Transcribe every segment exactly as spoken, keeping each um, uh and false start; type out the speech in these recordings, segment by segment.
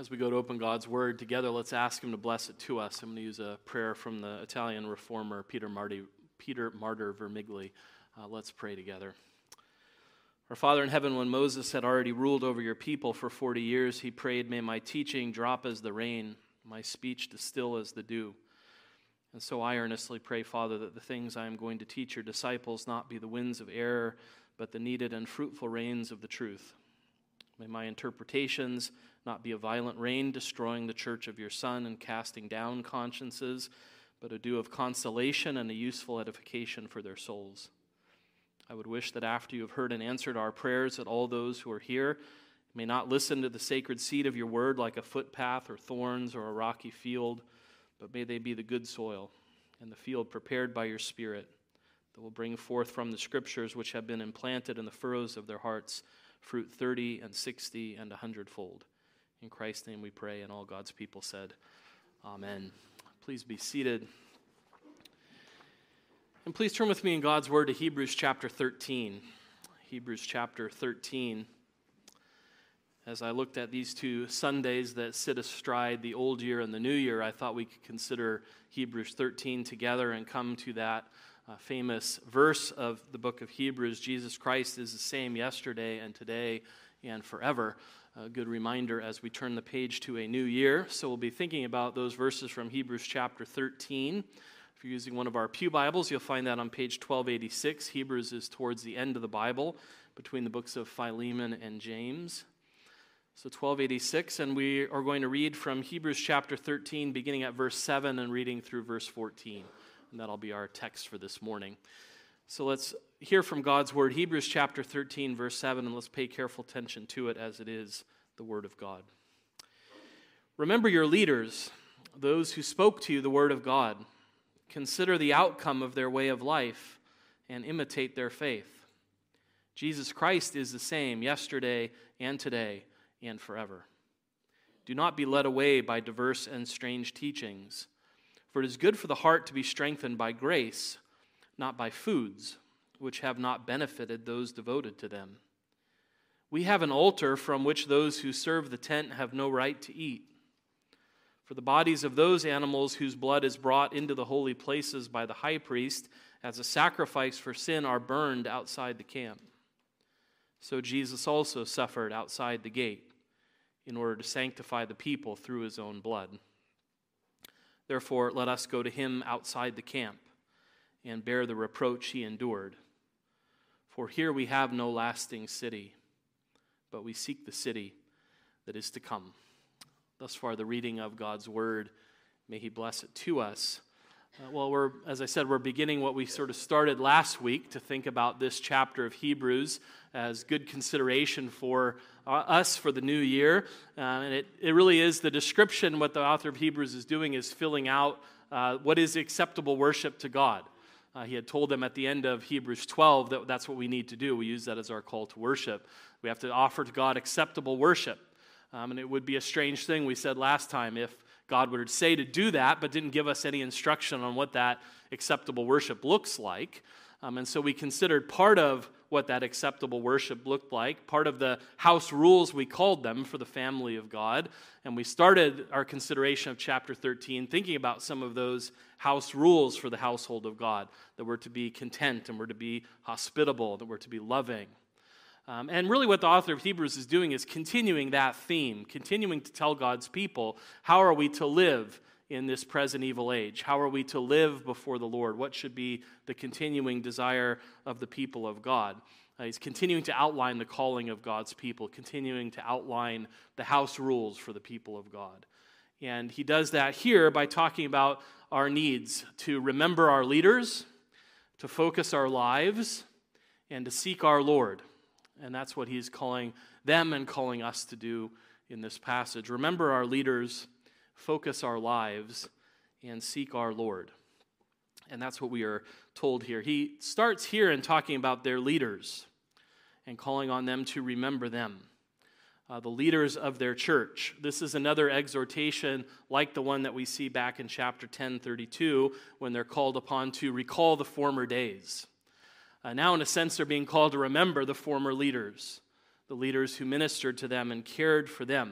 As we go to open God's Word together, let's ask Him to bless it to us. I'm going to use a prayer from the Italian reformer Peter, Marty, Peter Martyr Vermigli. Uh, let's pray together. Our Father in heaven, when Moses had already ruled over your people for forty years, he prayed, "May my teaching drop as the rain, my speech distill as the dew." And so I earnestly pray, Father, that the things I am going to teach your disciples not be the winds of error, but the needed and fruitful rains of the truth. May my interpretations not be a violent rain destroying the church of your Son and casting down consciences, but a dew of consolation and a useful edification for their souls. I would wish that after you have heard and answered our prayers, that all those who are here may not listen to the sacred seed of your word like a footpath or thorns or a rocky field, but may they be the good soil and the field prepared by your Spirit that will bring forth from the Scriptures which have been implanted in the furrows of their hearts fruit thirty and sixty and a hundredfold. In Christ's name we pray, and all God's people said, Amen. Please be seated. And please turn with me in God's Word to Hebrews chapter thirteen. Hebrews chapter thirteen. As I looked at these two Sundays that sit astride the old year and the new year, I thought we could consider Hebrews thirteen together and come to that uh, famous verse of the book of Hebrews. Jesus Christ is the same yesterday and today and forever. A good reminder as we turn the page to a new year. So we'll be thinking about those verses from Hebrews chapter thirteen. If you're using one of our pew Bibles, you'll find that on page twelve eighty-six. Hebrews is towards the end of the Bible, between the books of Philemon and James. So twelve eighty-six, and we are going to read from Hebrews chapter thirteen, beginning at verse seven and reading through verse fourteen. And that'll be our text for this morning. So let's hear from God's Word, Hebrews chapter thirteen, verse seven, and let's pay careful attention to it as it is the Word of God. Remember your leaders, those who spoke to you the Word of God. Consider the outcome of their way of life and imitate their faith. Jesus Christ is the same yesterday and today and forever. Do not be led away by diverse and strange teachings, for it is good for the heart to be strengthened by grace, not by foods, which have not benefited those devoted to them. We have an altar from which those who serve the tent have no right to eat. For the bodies of those animals whose blood is brought into the holy places by the high priest as a sacrifice for sin are burned outside the camp. So Jesus also suffered outside the gate in order to sanctify the people through his own blood. Therefore, let us go to him outside the camp and bear the reproach he endured. For here we have no lasting city, but we seek the city that is to come. Thus far, the reading of God's Word. May he bless it to us. Uh, well, we're, as I said, we're beginning what we sort of started last week to think about this chapter of Hebrews as good consideration for uh, us for the new year. Uh, and it, it really is the description, what the author of Hebrews is doing is filling out uh, what is acceptable worship to God. Uh, he had told them at the end of Hebrews twelve that that's what we need to do. We use that as our call to worship. We have to offer to God acceptable worship. Um, and it would be a strange thing, we said last time, if God would say to do that, but didn't give us any instruction on what that acceptable worship looks like. Um, and so we considered part of what that acceptable worship looked like, part of the house rules, we called them, for the family of God. And we started our consideration of chapter thirteen thinking about some of those house rules for the household of God, that we're to be content and we're to be hospitable, that we're to be loving. Um, and really what the author of Hebrews is doing is continuing that theme, continuing to tell God's people, how are we to live in this present evil age? How are we to live before the Lord? What should be the continuing desire of the people of God? Uh, he's continuing to outline the calling of God's people, continuing to outline the house rules for the people of God. And he does that here by talking about our needs to remember our leaders, to focus our lives, and to seek our Lord. And that's what he's calling them and calling us to do in this passage. Remember our leaders, focus our lives, and seek our Lord. And that's what we are told here. He starts here in talking about their leaders and calling on them to remember them, uh, the leaders of their church. This is another exhortation like the one that we see back in chapter ten thirty-two when they're called upon to recall the former days. Uh, now, in a sense, they're being called to remember the former leaders, the leaders who ministered to them and cared for them.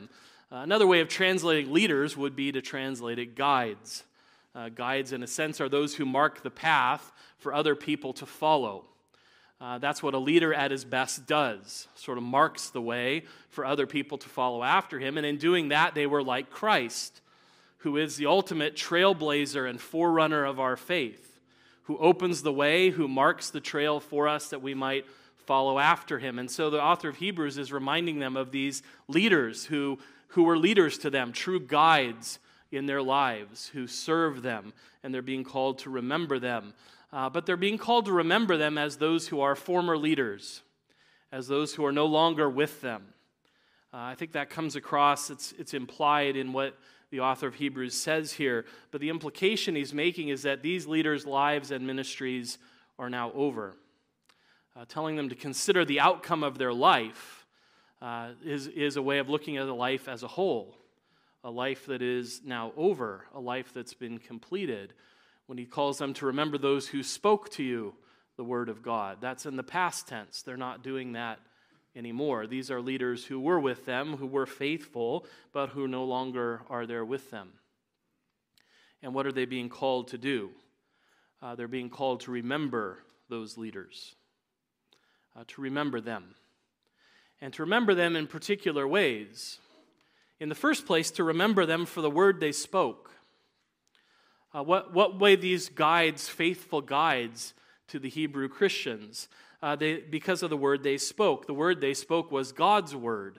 Uh, another way of translating leaders would be to translate it guides. Uh, guides, in a sense, are those who mark the path for other people to follow. Uh, that's what a leader at his best does, sort of marks the way for other people to follow after him. And in doing that, they were like Christ, who is the ultimate trailblazer and forerunner of our faith, who opens the way, who marks the trail for us that we might follow after him. And so the author of Hebrews is reminding them of these leaders who, who were leaders to them, true guides in their lives, who serve them, and they're being called to remember them. Uh, but they're being called to remember them as those who are former leaders, as those who are no longer with them. Uh, I think that comes across, it's, it's implied in what the author of Hebrews says here, but the implication he's making is that these leaders' lives and ministries are now over. Uh, telling them to consider the outcome of their life uh, is, is a way of looking at a life as a whole, a life that is now over, a life that's been completed. When he calls them to remember those who spoke to you the word of God, that's in the past tense. They're not doing that anymore. These are leaders who were with them, who were faithful, but who no longer are there with them. And what are they being called to do? Uh, they're being called to remember those leaders, uh, to remember them, and to remember them in particular ways. In the first place, to remember them for the word they spoke. Uh, what, what way these guides, faithful guides to the Hebrew Christians, uh, they, because of the word they spoke. The word they spoke was God's word.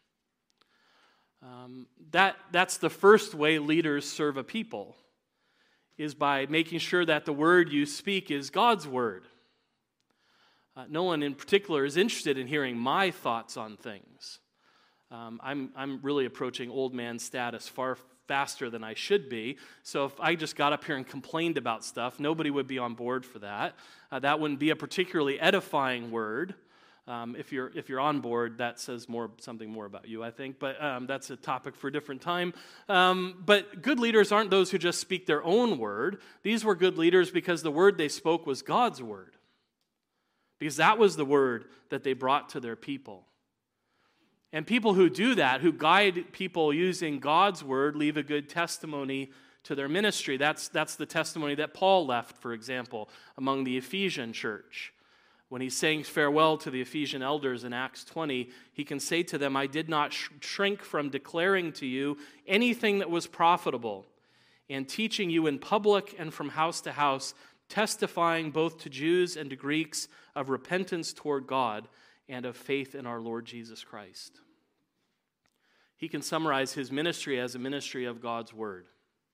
Um, that, that's the first way leaders serve a people, is by making sure that the word you speak is God's word. Uh, no one in particular is interested in hearing my thoughts on things. Um, I'm, I'm really approaching old man status far faster than I should be. So if I just got up here and complained about stuff, nobody would be on board for that. Uh, that wouldn't be a particularly edifying word. Um, if you're if you're on board, that says more something more about you, I think. But um, that's a topic for a different time. Um, but good leaders aren't those who just speak their own word. These were good leaders because the word they spoke was God's word. Because that was the word that they brought to their people. And people who do that, who guide people using God's word, leave a good testimony to their ministry. That's, that's the testimony that Paul left, for example, among the Ephesian church. When he's saying farewell to the Ephesian elders in Acts twenty, he can say to them, I did not sh- shrink from declaring to you anything that was profitable, and teaching you in public and from house to house, testifying both to Jews and to Greeks of repentance toward God and of faith in our Lord Jesus Christ. He can summarize his ministry as a ministry of God's word.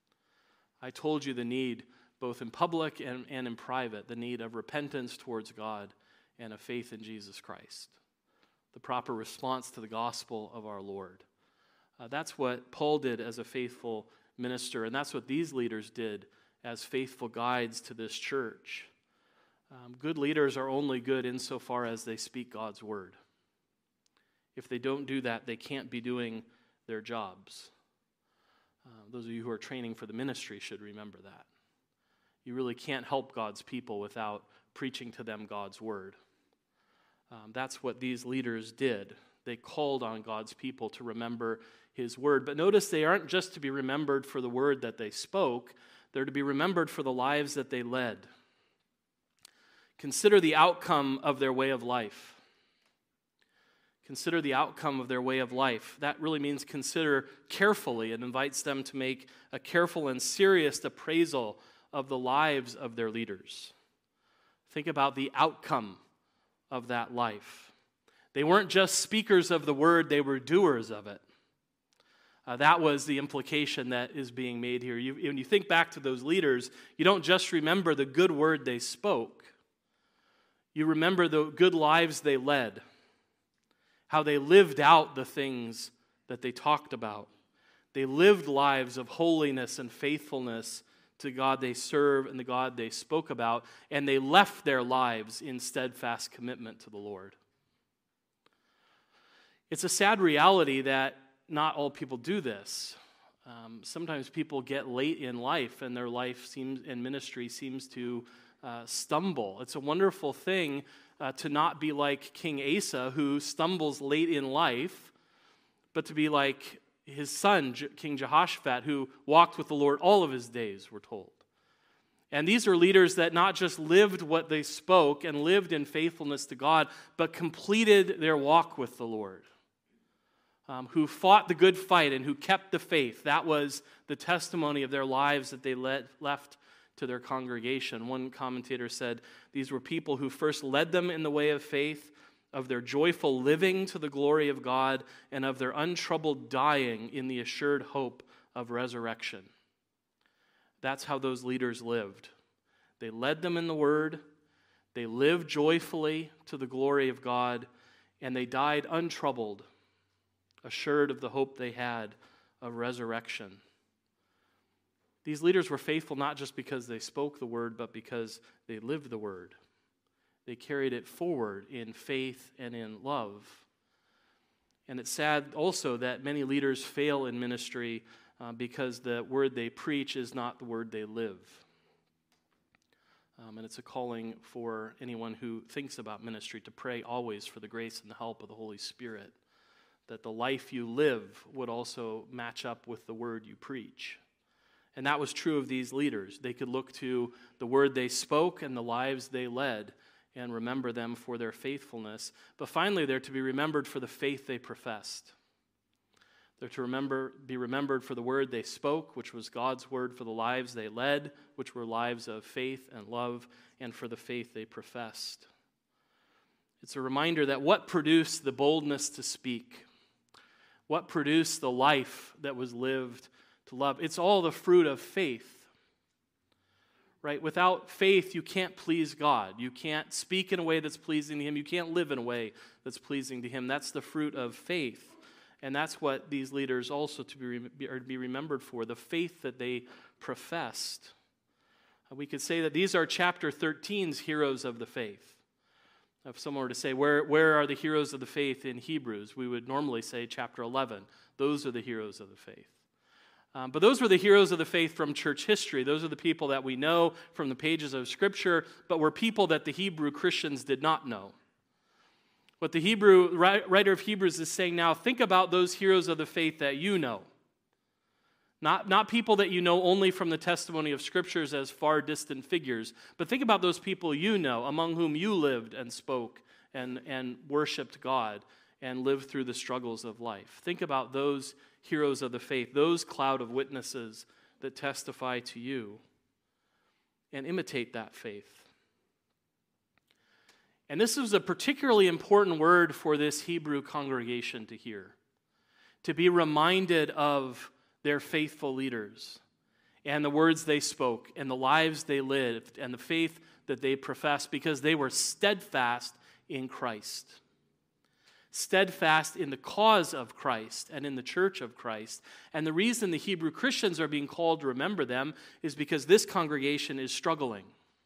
I told you the need, both in public and, and in private, the need of repentance towards God and of faith in Jesus Christ. The proper response to the gospel of our Lord. Uh, that's what Paul did as a faithful minister, and that's what these leaders did as faithful guides to this church. Um, good leaders are only good insofar as they speak God's word. If they don't do that, they can't be doing their jobs. Uh, those of you who are training for the ministry should remember that. You really can't help God's people without preaching to them God's word. Um, that's what these leaders did. They called on God's people to remember his word. But notice they aren't just to be remembered for the word that they spoke. They're to be remembered for the lives that they led. Consider the outcome of their way of life. Consider the outcome of their way of life. That really means consider carefully. It invites them to make a careful and serious appraisal of the lives of their leaders. Think about the outcome of that life. They weren't just speakers of the word, they were doers of it. Uh, that was the implication that is being made here. You, when you think back to those leaders, you don't just remember the good word they spoke. You remember the good lives they led, how they lived out the things that they talked about. They lived lives of holiness and faithfulness to God they serve and the God they spoke about, and they left their lives in steadfast commitment to the Lord. It's a sad reality that not all people do this. Um, sometimes people get late in life and their life seems and ministry seems to uh, stumble. It's a wonderful thing uh, to not be like King Asa, who stumbles late in life, but to be like his son, King Jehoshaphat, who walked with the Lord all of his days, we're told. And these are leaders that not just lived what they spoke and lived in faithfulness to God, but completed their walk with the Lord. Um, who fought the good fight and who kept the faith. That was the testimony of their lives that they led, left to their congregation. One commentator said these were people who first led them in the way of faith, of their joyful living to the glory of God, and of their untroubled dying in the assured hope of resurrection. That's how those leaders lived. They led them in the Word, they lived joyfully to the glory of God, and they died untroubled, assured of the hope they had of resurrection. These leaders were faithful not just because they spoke the word, but because they lived the word. They carried it forward in faith and in love. And it's sad also that many leaders fail in ministry uh, because the word they preach is not the word they live. Um, and it's a calling for anyone who thinks about ministry to pray always for the grace and the help of the Holy Spirit, that the life you live would also match up with the word you preach. And that was true of these leaders. They could look to the word they spoke and the lives they led and remember them for their faithfulness. But finally, they're to be remembered for the faith they professed. They're to remember, be remembered for the word they spoke, which was God's word, for the lives they led, which were lives of faith and love, and for the faith they professed. It's a reminder that what produced the boldness to speak, what produced the life that was lived to love? It's all the fruit of faith, right? Without faith, you can't please God. You can't speak in a way that's pleasing to Him. You can't live in a way that's pleasing to Him. That's the fruit of faith, and that's what these leaders also to be, are to be remembered for, the faith that they professed. We could say that these are chapter thirteen's heroes of the faith. If someone were to say, where, where are the heroes of the faith in Hebrews? We would normally say chapter eleven. Those are the heroes of the faith. Um, but those were the heroes of the faith from church history. Those are the people that we know from the pages of Scripture, but were people that the Hebrew Christians did not know. What the Hebrew writer of Hebrews is saying now, think about those heroes of the faith that you know. Not, not people that you know only from the testimony of Scriptures as far distant figures, but think about those people you know, among whom you lived and spoke and, and worshiped God and lived through the struggles of life. Think about those heroes of the faith, those cloud of witnesses that testify to you, and imitate that faith. And this was a particularly important word for this Hebrew congregation to hear, to be reminded of their faithful leaders and the words they spoke and the lives they lived and the faith that they professed, because they were steadfast in Christ. Steadfast in the cause of Christ and in the church of Christ. And the reason the Hebrew Christians are being called to remember them is because this congregation is struggling.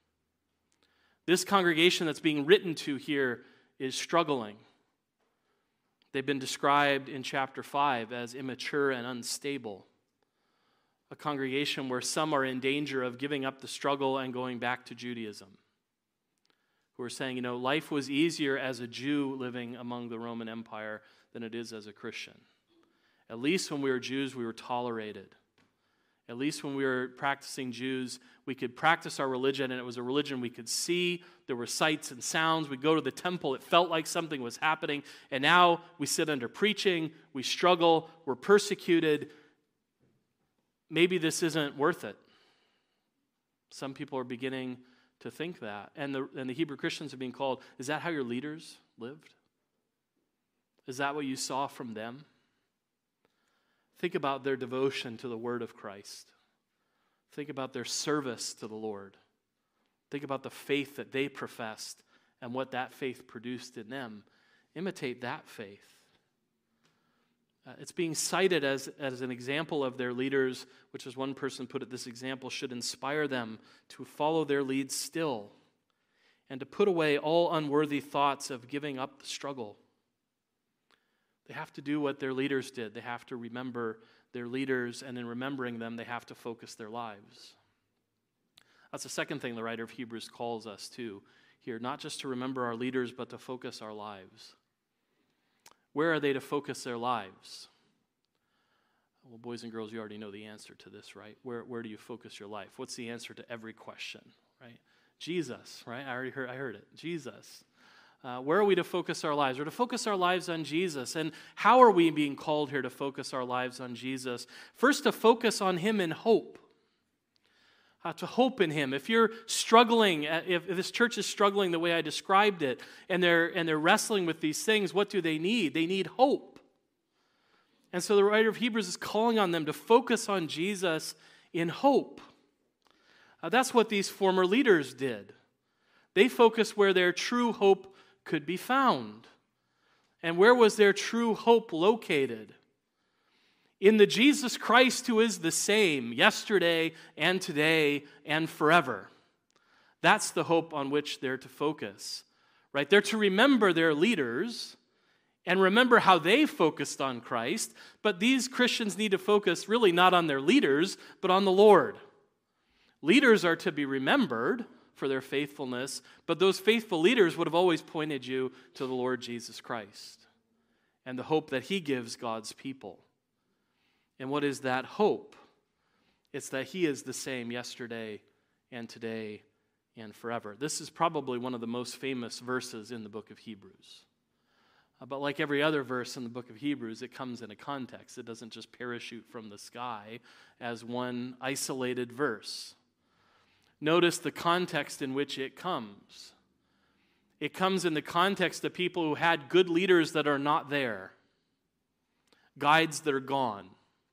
This congregation that's being written to here is struggling. They've been described in chapter five as immature and unstable. A congregation where some are in danger of giving up the struggle and going back to Judaism. Who are saying, you know, life was easier as a Jew living among the Roman Empire than it is as a Christian. At least when we were Jews, we were tolerated. At least when we were practicing Jews, we could practice our religion, and it was a religion we could see. There were sights and sounds. We'd go to the temple. It felt like something was happening. And now we sit under preaching. We struggle. We're persecuted. Maybe this isn't worth it. Some people are beginning to think that. And the, and the Hebrew Christians are being called, is that how your leaders lived? Is that what you saw from them? Think about their devotion to the word of Christ. Think about their service to the Lord. Think about the faith that they professed and what that faith produced in them. Imitate that faith. Uh, it's being cited as, as an example of their leaders, which, as one person put it, this example should inspire them to follow their lead still and to put away all unworthy thoughts of giving up the struggle. They have to do what their leaders did. They have to remember their leaders, and in remembering them, they have to focus their lives. That's the second thing the writer of Hebrews calls us to here, not just to remember our leaders, but to focus our lives. Where are they to focus their lives? Well, boys and girls, you already know the answer to this, right? Where, where do you focus your life? What's the answer to every question, right? Jesus, right? I already heard, I heard it. Jesus. Uh, where are we to focus our lives? We're to focus our lives on Jesus. And how are we being called here to focus our lives on Jesus? First, to focus on him in hope. Uh, to hope in him. If you're struggling, if, if this church is struggling the way I described it, and they're, and they're wrestling with these things, what do they need? They need hope. And so the writer of Hebrews is calling on them to focus on Jesus in hope. Uh, that's what these former leaders did. They focused where their true hope could be found. And where was their true hope located? In the Jesus Christ who is the same yesterday and today and forever. That's the hope on which they're to focus. Right? They're to remember their leaders and remember how they focused on Christ, but these Christians need to focus really not on their leaders, but on the Lord. Leaders are to be remembered for their faithfulness, but those faithful leaders would have always pointed you to the Lord Jesus Christ and the hope that he gives God's people. And what is that hope? It's that he is the same yesterday and today and forever. This is probably one of the most famous verses in the book of Hebrews. But like every other verse in the book of Hebrews, it comes in a context. It doesn't just parachute from the sky as one isolated verse. Notice the context in which it comes. It comes in the context of people who had good leaders that are not there, guides that are gone,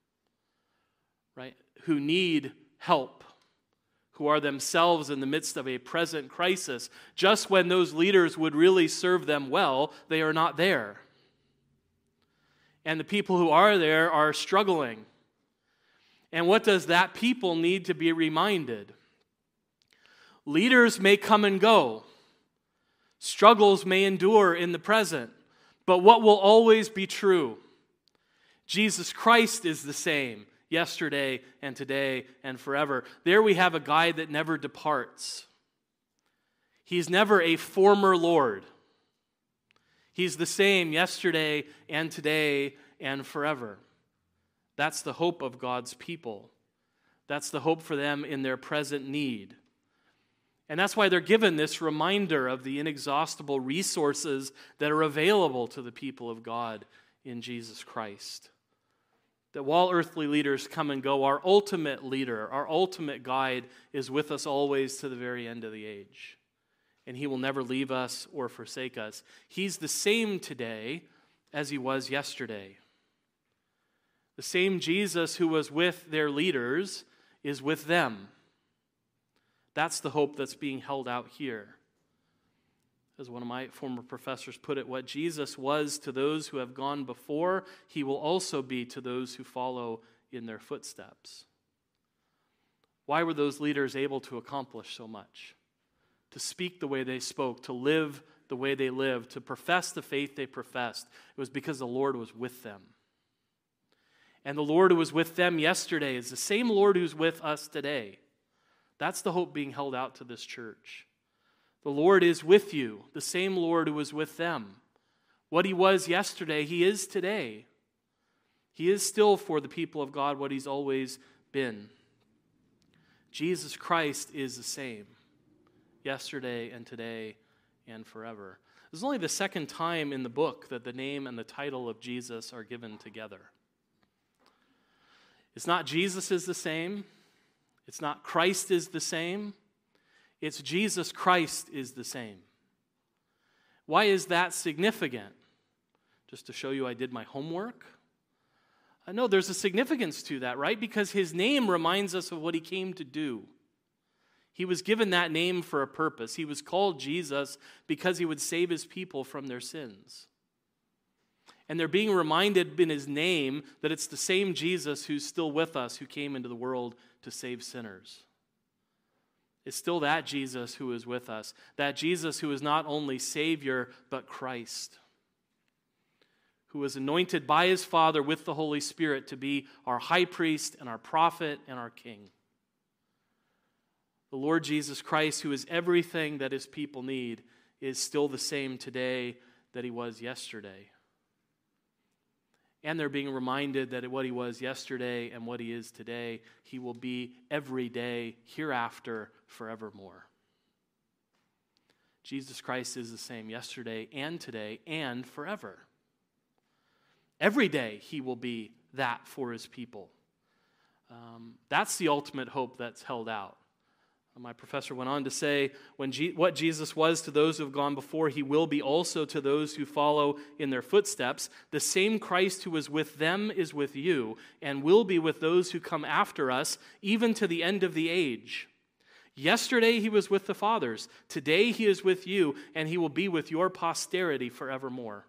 right? Who need help, who are themselves in the midst of a present crisis. Just when those leaders would really serve them well, they are not there. And the people who are there are struggling. And what does that people need to be reminded? Leaders may come and go. Struggles may endure in the present. But what will always be true? Jesus Christ is the same yesterday and today and forever. There we have a guide that never departs. He's never a former Lord. He's the same yesterday and today and forever. That's the hope of God's people. That's the hope for them in their present need. And that's why they're given this reminder of the inexhaustible resources that are available to the people of God in Jesus Christ. That while earthly leaders come and go, our ultimate leader, our ultimate guide is with us always to the very end of the age. And he will never leave us or forsake us. He's the same today as he was yesterday. The same Jesus who was with their leaders is with them. That's the hope that's being held out here. As one of my former professors put it, what Jesus was to those who have gone before, he will also be to those who follow in their footsteps. Why were those leaders able to accomplish so much? To speak the way they spoke, to live the way they lived, to profess the faith they professed. It was because the Lord was with them. And the Lord who was with them yesterday is the same Lord who's with us today. That's the hope being held out to this church. The Lord is with you, the same Lord who was with them. What he was yesterday, he is today. He is still for the people of God what he's always been. Jesus Christ is the same, yesterday and today and forever. This is only the second time in the book that the name and the title of Jesus are given together. It's not Jesus is the same. It's not Christ is the same. It's Jesus Christ is the same. Why is that significant? Just to show you I did my homework? I know there's a significance to that, right? Because his name reminds us of what he came to do. He was given that name for a purpose. He was called Jesus because he would save his people from their sins. And they're being reminded in his name that it's the same Jesus who's still with us, who came into the world to save sinners. It's still that Jesus who is with us. That Jesus who is not only Savior, but Christ. Who was anointed by his Father with the Holy Spirit to be our high priest and our prophet and our king. The Lord Jesus Christ, who is everything that his people need, is still the same today that he was yesterday. And they're being reminded that what he was yesterday and what he is today, he will be every day hereafter forevermore. Jesus Christ is the same yesterday and today and forever. Every day he will be that for his people. Um, that's the ultimate hope that's held out. My professor went on to say, when G- what Jesus was to those who have gone before, he will be also to those who follow in their footsteps. The same Christ who was with them is with you, and will be with those who come after us, even to the end of the age. Yesterday he was with the fathers. Today he is with you, and he will be with your posterity forevermore.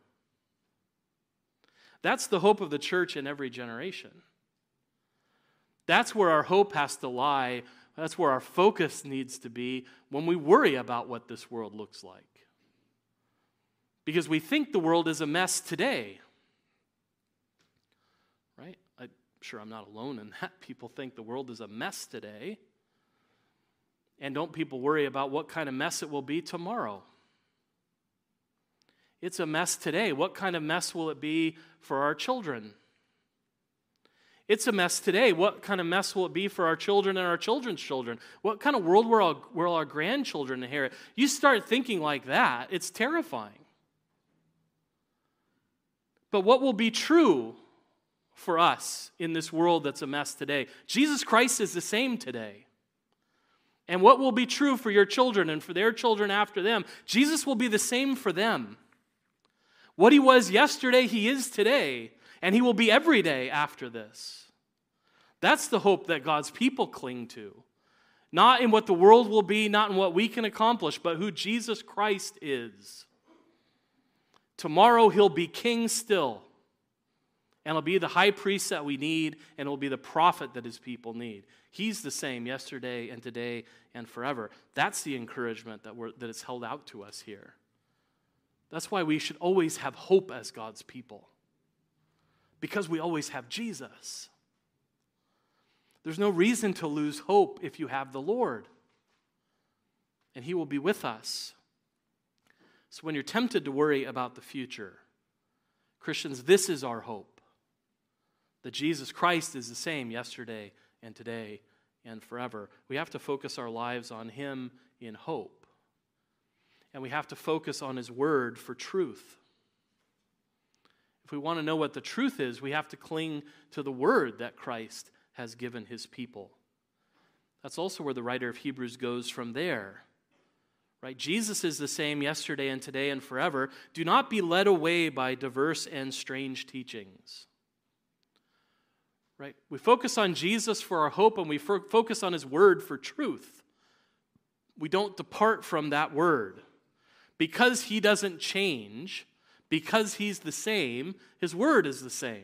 That's the hope of the church in every generation. That's where our hope has to lie. That's where our focus needs to be when we worry about what this world looks like. Because we think the world is a mess today. Right? I'm sure I'm not alone in that. People think the world is a mess today. And don't people worry about what kind of mess it will be tomorrow? It's a mess today. What kind of mess will it be for our children? It's a mess today. What kind of mess will it be for our children and our children's children? What kind of world will our, will our grandchildren inherit? You start thinking like that, it's terrifying. But what will be true for us in this world that's a mess today? Jesus Christ is the same today. And what will be true for your children and for their children after them? Jesus will be the same for them. What he was yesterday, he is today. And he will be every day after this. That's the hope that God's people cling to. Not in what the world will be, not in what we can accomplish, but who Jesus Christ is. Tomorrow he'll be king still. And he'll be the high priest that we need, and he'll be the prophet that his people need. He's the same yesterday and today and forever. That's the encouragement that, we're, that is held out to us here. That's why we should always have hope as God's people. Because we always have Jesus. There's no reason to lose hope if you have the Lord. And he will be with us. So when you're tempted to worry about the future, Christians, this is our hope. That Jesus Christ is the same yesterday and today and forever. We have to focus our lives on him in hope. And we have to focus on his word for truth. If we want to know what the truth is, we have to cling to the word that Christ has given his people. That's also where the writer of Hebrews goes from there. Right? Jesus is the same yesterday and today and forever. Do not be led away by diverse and strange teachings. Right? We focus on Jesus for our hope, and we fo- focus on his word for truth. We don't depart from that word. Because he doesn't change, because he's the same, his word is the same.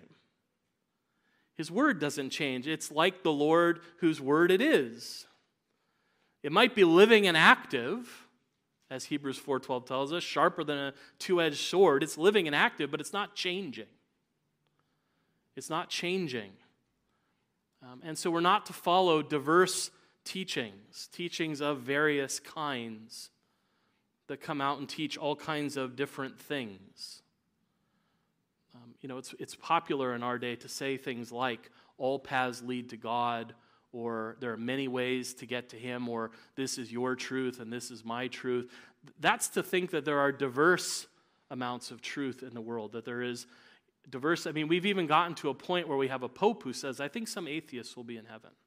His word doesn't change. It's like the Lord whose word it is. It might be living and active, as Hebrews four twelve tells us, sharper than a two-edged sword. It's living and active, but it's not changing. It's not changing. Um, and so we're not to follow diverse teachings, teachings of various kinds that come out and teach all kinds of different things. Um, you know, it's it's popular in our day to say things like, all paths lead to God, or there are many ways to get to him, or this is your truth and this is my truth. That's to think that there are diverse amounts of truth in the world, that there is diverse. I mean, we've even gotten to a point where we have a pope who says, I think some atheists will be in heaven.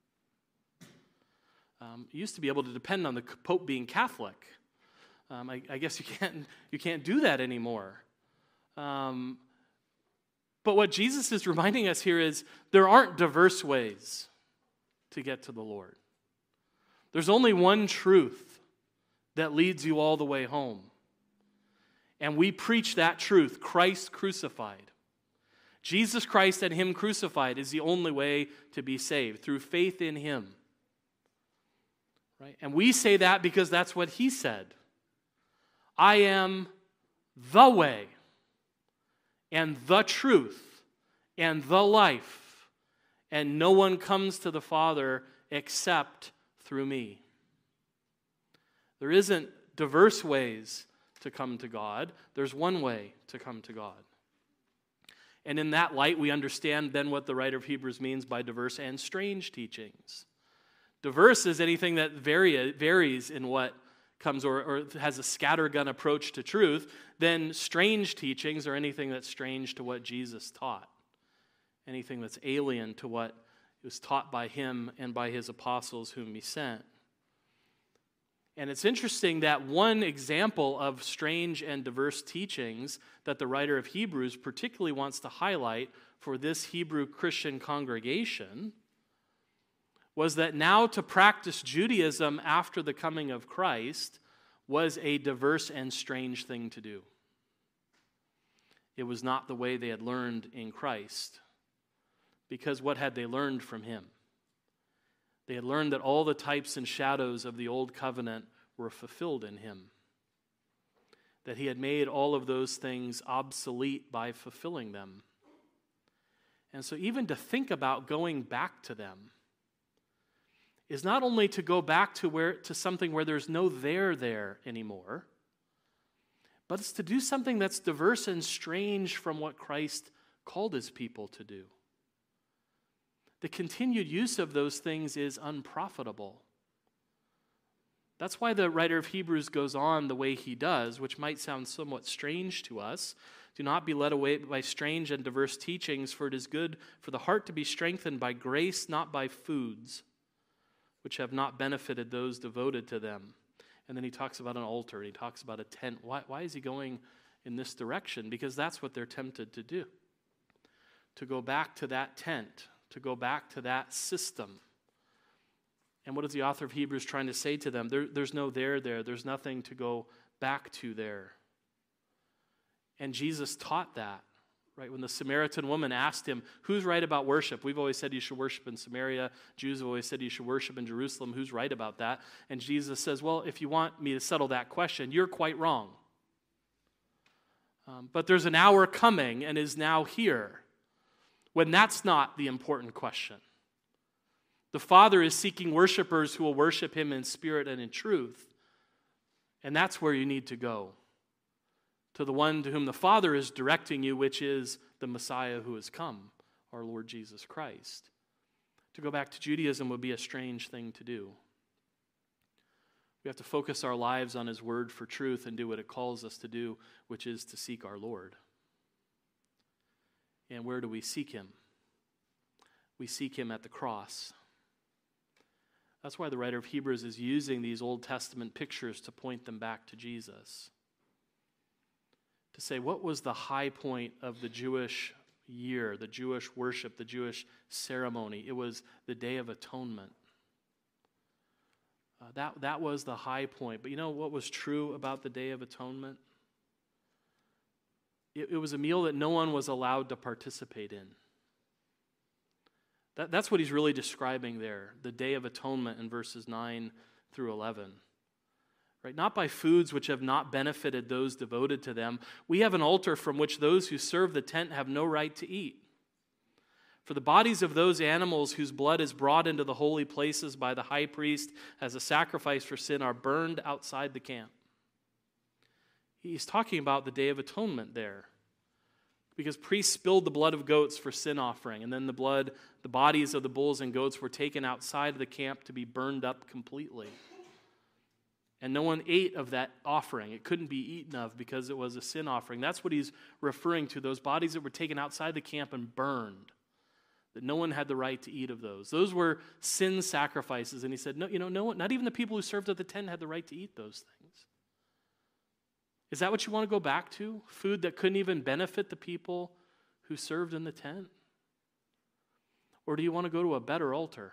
Um, you used to be able to depend on the pope being Catholic. Um, I, I guess you can't you can't do that anymore. Um, but what Jesus is reminding us here is there aren't diverse ways to get to the Lord. There's only one truth that leads you all the way home. And we preach that truth, Christ crucified. Jesus Christ and him crucified is the only way to be saved, through faith in him. Right? And we say that because that's what he said. I am the way and the truth and the life, and no one comes to the Father except through me. There isn't diverse ways to come to God. There's one way to come to God. And in that light, we understand then what the writer of Hebrews means by diverse and strange teachings. Diverse is anything that vary, varies in what comes or, or has a scattergun approach to truth. Then strange teachings are anything that's strange to what Jesus taught. Anything that's alien to what was taught by him and by his apostles whom he sent. And it's interesting that one example of strange and diverse teachings that the writer of Hebrews particularly wants to highlight for this Hebrew Christian congregation was that now to practice Judaism after the coming of Christ was a diverse and strange thing to do. It was not the way they had learned in Christ. Because what had they learned from him? They had learned that all the types and shadows of the old covenant were fulfilled in him. That he had made all of those things obsolete by fulfilling them. And so even to think about going back to them is not only to go back to where to something where there's no there there anymore, but it's to do something that's diverse and strange from what Christ called his people to do. The continued use of those things is unprofitable. That's why the writer of Hebrews goes on the way he does, which might sound somewhat strange to us. Do not be led away by strange and diverse teachings, for it is good for the heart to be strengthened by grace, not by foods, which have not benefited those devoted to them. And then he talks about an altar, and he talks about a tent. Why, why is he going in this direction? Because that's what they're tempted to do. To go back to that tent, to go back to that system. And what is the author of Hebrews trying to say to them? There, there's no there there. There's nothing to go back to there. And Jesus taught that, right? When the Samaritan woman asked him, who's right about worship? We've always said you should worship in Samaria. Jews have always said you should worship in Jerusalem. Who's right about that? And Jesus says, well, if you want me to settle that question, you're quite wrong. Um, but there's an hour coming and is now here when that's not the important question. The Father is seeking worshipers who will worship him in spirit and in truth. And that's where you need to go. To the one to whom the Father is directing you, which is the Messiah who has come, our Lord Jesus Christ. To go back to Judaism would be a strange thing to do. We have to focus our lives on his word for truth and do what it calls us to do, which is to seek our Lord. And where do we seek him? We seek him at the cross. That's why the writer of Hebrews is using these Old Testament pictures to point them back to Jesus. To say, what was the high point of the Jewish year, the Jewish worship, the Jewish ceremony? It was the Day of Atonement. Uh, that, that was the high point. But you know what was true about the Day of Atonement? It, it was a meal that no one was allowed to participate in. That, that's what he's really describing there, the Day of Atonement in verses nine through eleven. Right? Not by foods which have not benefited those devoted to them. We have an altar from which those who serve the tent have no right to eat. For the bodies of those animals whose blood is brought into the holy places by the high priest as a sacrifice for sin are burned outside the camp. He's talking about the Day of Atonement there. Because priests spilled the blood of goats for sin offering, and then the blood, the bodies of the bulls and goats were taken outside of the camp to be burned up completely. And no one ate of that offering. It couldn't be eaten of because it was a sin offering. That's what he's referring to, those bodies that were taken outside the camp and burned. That no one had the right to eat of those. Those were sin sacrifices. And he said, no, you know, no one, not even the people who served at the tent had the right to eat those things. Is that what you want to go back to? Food that couldn't even benefit the people who served in the tent? Or do you want to go to a better altar?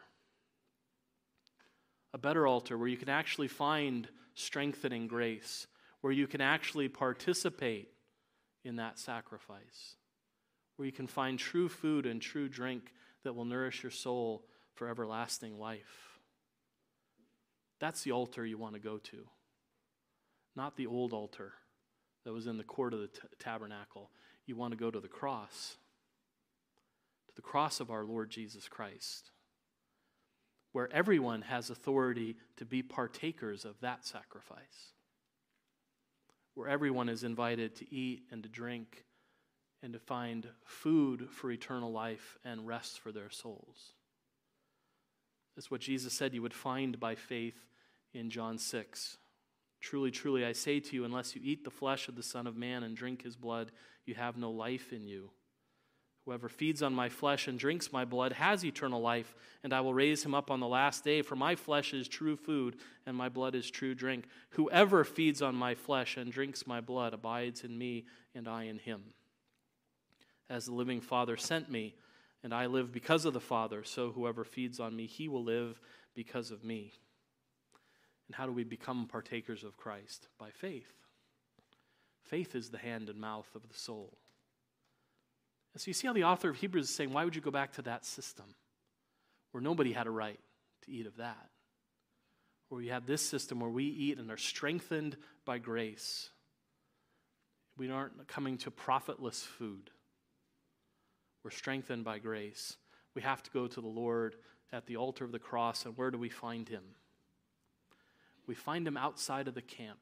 A better altar where you can actually find strengthening grace, where you can actually participate in that sacrifice, where you can find true food and true drink that will nourish your soul for everlasting life. That's the altar you want to go to, not the old altar that was in the court of the t- tabernacle. You want to go to the cross, to the cross of our Lord Jesus Christ, where everyone has authority to be partakers of that sacrifice, where everyone is invited to eat and to drink and to find food for eternal life and rest for their souls. That's what Jesus said you would find by faith in John six. Truly, truly, I say to you, unless you eat the flesh of the Son of Man and drink his blood, you have no life in you. Whoever feeds on my flesh and drinks my blood has eternal life, and I will raise him up on the last day. For my flesh is true food, and my blood is true drink. Whoever feeds on my flesh and drinks my blood abides in me, and I in him. As the living Father sent me, and I live because of the Father, so whoever feeds on me, he will live because of me. And how do we become partakers of Christ? By faith. Faith is the hand and mouth of the soul. And so you see how the author of Hebrews is saying, why would you go back to that system where nobody had a right to eat of that? Where we have this system where we eat and are strengthened by grace. We aren't coming to profitless food. We're strengthened by grace. We have to go to the Lord at the altar of the cross, and where do we find him? We find him outside of the camp.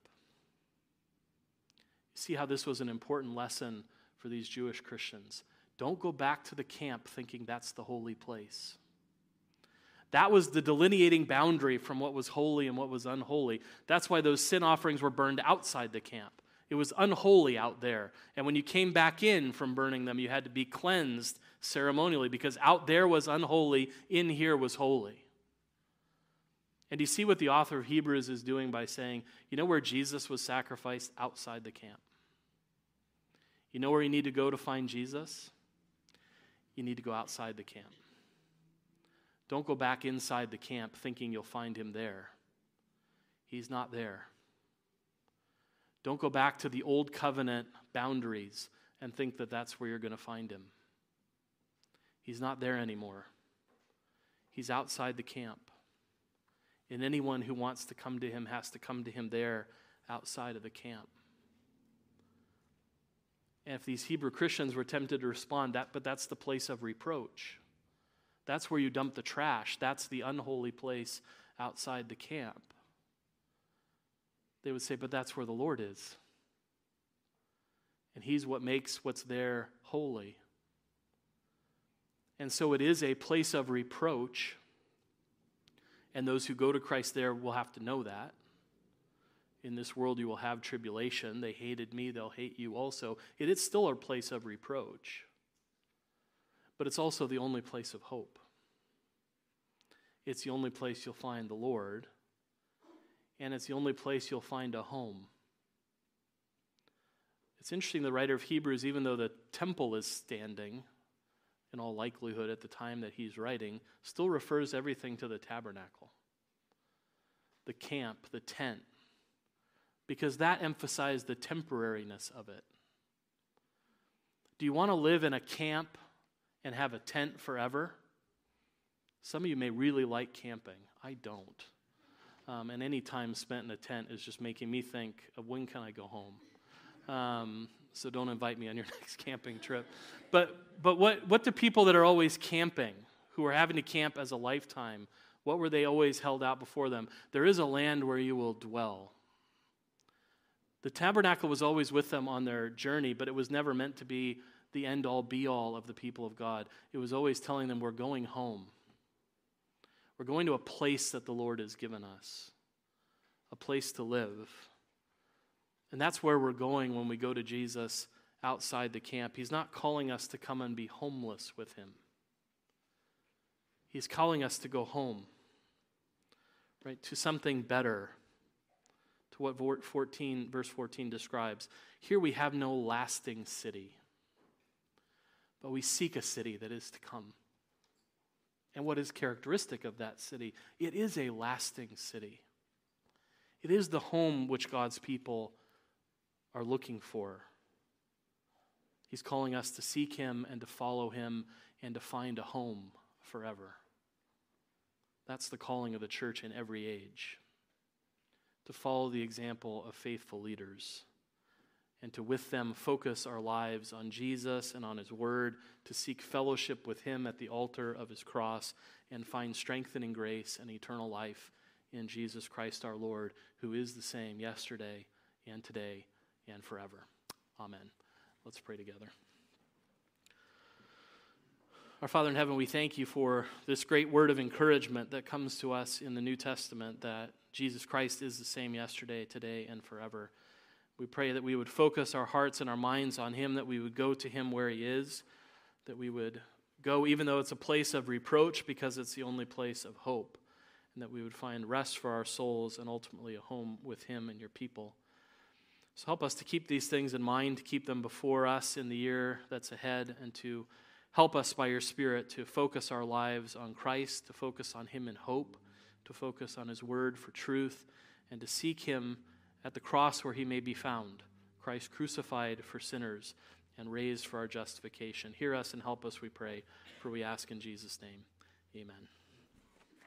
You see how this was an important lesson for these Jewish Christians. Don't go back to the camp thinking that's the holy place. That was the delineating boundary from what was holy and what was unholy. That's why those sin offerings were burned outside the camp. It was unholy out there. And when you came back in from burning them, you had to be cleansed ceremonially, because out there was unholy, in here was holy. And you see what the author of Hebrews is doing by saying, you know where Jesus was sacrificed? Outside the camp. You know where you need to go to find Jesus? You need to go outside the camp. Don't go back inside the camp thinking you'll find him there. He's not there. Don't go back to the old covenant boundaries and think that that's where you're going to find him. He's not there anymore. He's outside the camp. And anyone who wants to come to him has to come to him there outside of the camp. And if these Hebrew Christians were tempted to respond, that, but that's the place of reproach. That's where you dump the trash. That's the unholy place outside the camp. They would say, but that's where the Lord is. And he's what makes what's there holy. And so it is a place of reproach. And those who go to Christ there will have to know that. In this world you will have tribulation. They hated me, they'll hate you also. It is still a place of reproach. But it's also the only place of hope. It's the only place you'll find the Lord. And it's the only place you'll find a home. It's interesting, the writer of Hebrews, even though the temple is standing, in all likelihood at the time that he's writing, still refers everything to the tabernacle, the camp, the tent, because that emphasized the temporariness of it. Do you want to live in a camp and have a tent forever? Some of you may really like camping. I don't. Um, and any time spent in a tent is just making me think of when can I go home? Um, so don't invite me on your next camping trip. But but what, what do people that are always camping, who are having to camp as a lifetime, what were they always held out before them? There is a land where you will dwell. The tabernacle was always with them on their journey, but it was never meant to be the end-all, be-all of the people of God. It was always telling them, we're going home. We're going to a place that the Lord has given us, a place to live. And that's where we're going when we go to Jesus outside the camp. He's not calling us to come and be homeless with him. He's calling us to go home, right, to something better, to what fourteen, verse fourteen describes. Here we have no lasting city, but we seek a city that is to come. And what is characteristic of that city? It is a lasting city. It is the home which God's people are looking for. He's calling us to seek him and to follow him and to find a home forever. That's the calling of the church in every age. To follow the example of faithful leaders and to with them focus our lives on Jesus and on his word, to seek fellowship with him at the altar of his cross and find strengthening grace and eternal life in Jesus Christ our Lord, who is the same yesterday and today and forever. Amen. Let's pray together. Our Father in heaven, we thank you for this great word of encouragement that comes to us in the New Testament, that Jesus Christ is the same yesterday, today, and forever. We pray that we would focus our hearts and our minds on him, that we would go to him where he is, that we would go even though it's a place of reproach because it's the only place of hope, and that we would find rest for our souls and ultimately a home with him and your people. So help us to keep these things in mind, to keep them before us in the year that's ahead, and to help us by your Spirit to focus our lives on Christ, to focus on him in hope, to focus on his word for truth, and to seek him at the cross where he may be found, Christ crucified for sinners and raised for our justification. Hear us and help us, we pray, for we ask in Jesus' name. Amen.